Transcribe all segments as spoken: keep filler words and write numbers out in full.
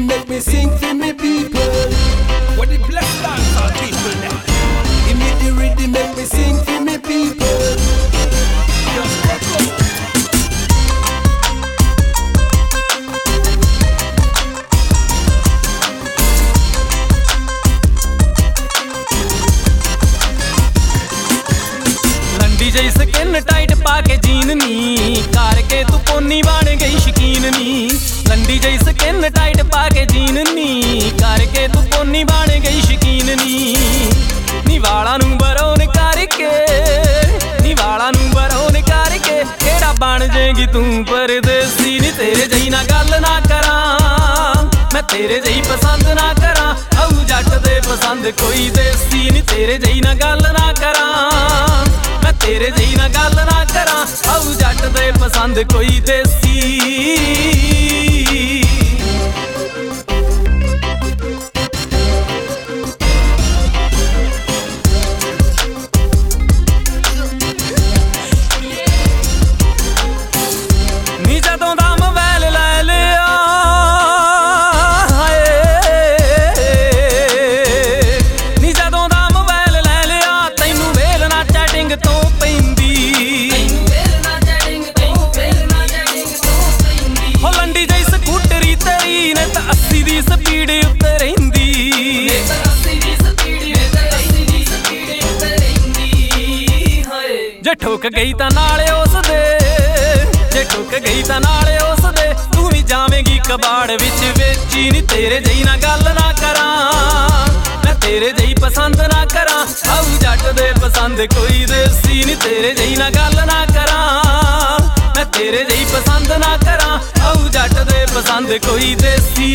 make me sing for me people. What the blessed dancehall people there? Give me the rhythm, make me sing for me people. Just go, go. जई skin tight पाके jean नी करके तू pony बन गई शकीन नी। लंडी जई स्किन टाइट पाके जीन नी करके तू पोनी बन गई शकीन नी। नी वाला नू बरौन करके नी वाला नू बरौन करके केड़ा बन जाएगी तू परदेसी। नी तेरे जई ना गल ना करा मैं तेरे जई पसंद ना करा आऊ जट दे पसंद कोई देसी। नी तेरे जई ना गल ना करा मैं तेरे जई ना गल ना करा आऊ जट दे पसंद कोई देसी। नी जदों दा मोबाइल लै लिया नी जदों दा मोबाइल लै लिया तैनू वेल ना चैटिंग तो पैंदी। हो लंडी जई स्कूटरी तेरी ने तां अस्सी दी स्पीड उत्ते रहिंदी। जे ठुक गई तां नाले उस दे जे ठुक गई तां नाले उस दे तू भी जावेंगी कबाड़ विच वेची। नी तेरे जई ना गल ना करा मैं तेरे जई पसंद ना करा आऊ जट दे पसंद कोई देसी। नी तेरे जई ना गल ना करा मैं तेरे जई पसंद ना करा आऊ जट दे पसंद कोई देसी।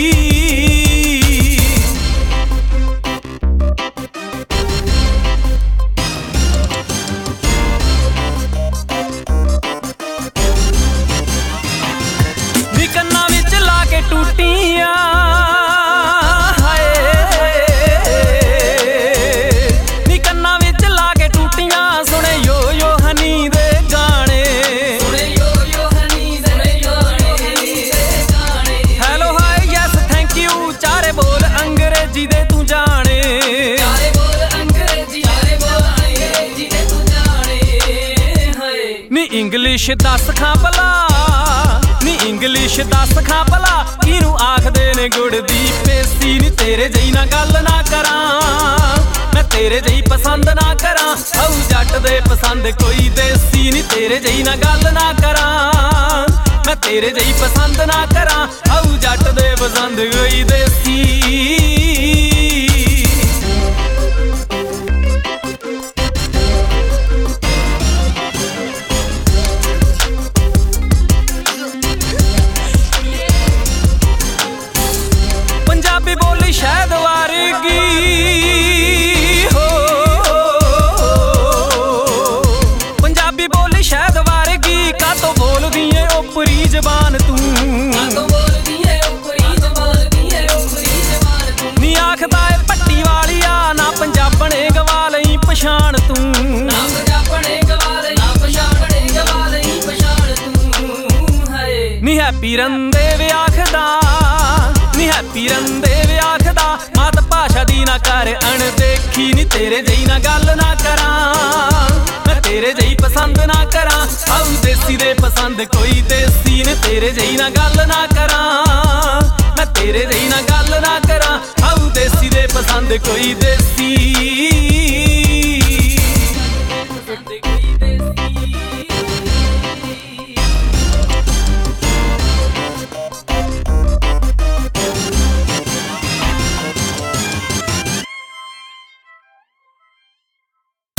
कन्ना विच लाके टूटियां हाय नी कन्ना विच लाके टूटियां सुने यो यो हनी दे गाने। Hello hi yes thank you चारे बोल अंग्रेजी दे तू जाने। नी इंग्लिश दस खां भला नी इंग्लिश दस खां भला किनू आखदे ने गुड़ दी पेसी। नी तेरे जई ना गल ना करा मैं तेरे जई पसंद ना करा आऊ जट दे पसंद कोई देसी। नी तेरे जई ना गल ना करा मैं तेरे जई पसंद ना करा आऊ जट दे पसंद कोई देसी। पंजाबी बोली शायद वारगी हो पंजाबी बोली शायद वारगी का तो बोल दिए ओपरी जबान तू। नी आखदा ए पट्टी वालिया ना पंजाबने गवा लई पछाण तू। नी हैप्पी रंदे वे आखदा नी हैप्पी रंदे वे आखदा मात भाषा दी ना कर अणदेखी। नी तेरे जई ना गल ना करा मैं तेरे जई पसंद ना करा आऊ देसी दे पसंद कोई देसी। नी तेरे जई ना गल ना करा मैं तेरे जई ना गल ना करा आऊ देसी दे पसंद कोई देसी।